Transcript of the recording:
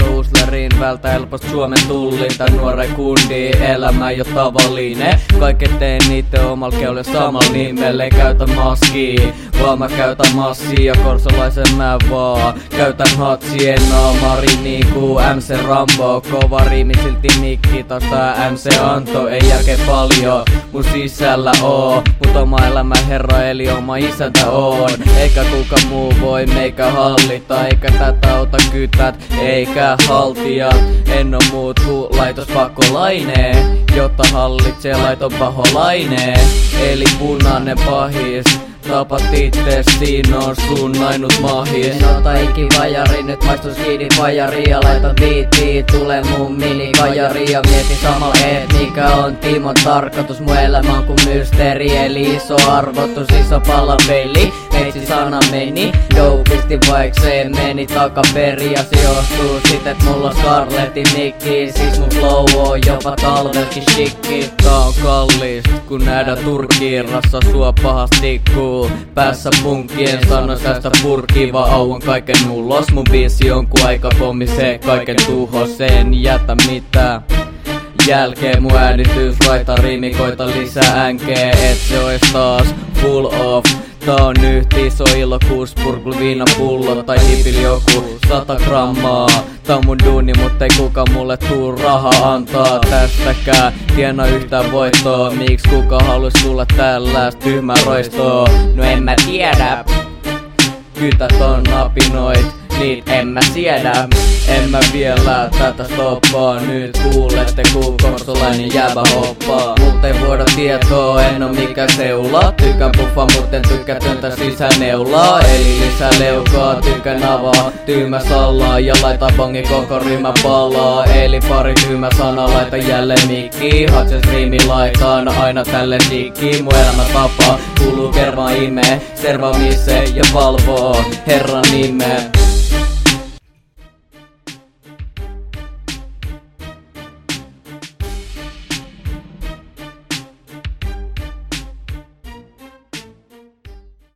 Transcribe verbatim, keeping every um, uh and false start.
Hustlerin vältä helposti Suomen tullin. Tän nuoren kundi elämä jo tavallinen. Kaiket teen niitten omal keulle samal nimelle. En käytä maskii, vaan mä käytän massia. Korsolaisen mä vaan käytän hatsi. En naamari niinku M C Rambo. Kova riimi silti mikki, taas tää M C Anto. Ei järkeä paljon mun sisällä oo, mut oma elämä herra eli oma isäntä on. Eikä kuka muu voi meikä hallita, eikä tätä ota kytät eikä haltijat. En oo muut ku laitospakolainen, jotta hallitsee laiton paholainen. Eli punainen pahis, tapat itse, siinä on sun ainut mahis. En ota ikin vajari, nyt maistus kiinni vajari. Ja laita biittiin, tule mun mini kajari. Ja mieti samalla et mikä on Timon tarkoitus. Mun elämä on kuin mysteeri, eli iso arvotus, iso pallapeli. Meitsi sana meni, dopisti vaik se meni takaperi. Ja se johtuu sit et mulla on Scarletin mikki. Siis mun flow on jopa talvelkin shikki. Tää on kallist, kun nähdä turkkiirrassa sua pahasti cool. Päässä punkkien sanois tästä purkiva auon kaiken ulos. Mun biisi on ku aikapommi, se kaiken tuhos. En jätä mitään jälkeen, mun äänitys raita riimikoita lisää änkeä. Et se ois taas full off. Tää on yht iso ilo, kuus purkul viinapullo tai hipili joku sata grammaa. Tää on mun duuni, mut ei kuka mulle tuu raha antaa tästäkään. Tiena yhtään voittoa, miks kuka halus tulla tällaista tyhmää roistoa? No en mä tiedä, kytät on apinoit, niit en mä siedä. En mä vielä tätä stoppaa, nyt kuulette ku korsolainen jäävä hoppaa. Mut ei vuoda tietoa, en oo mikään seula. Tykkään puffa, mut en tykkää töntä sisäneulaa. Eli lisää leukaa, tykkään avaa tyhmä salaa. Ja laita bongi koko ryhmä palaa. Eli pari tyhmä sana, laita jälleen mikki. Hatses riimi laitaan aina tälle dikki. Mun elämä tapa kuuluu kerran imee, servaa missä ja valvoo Herran nimeä.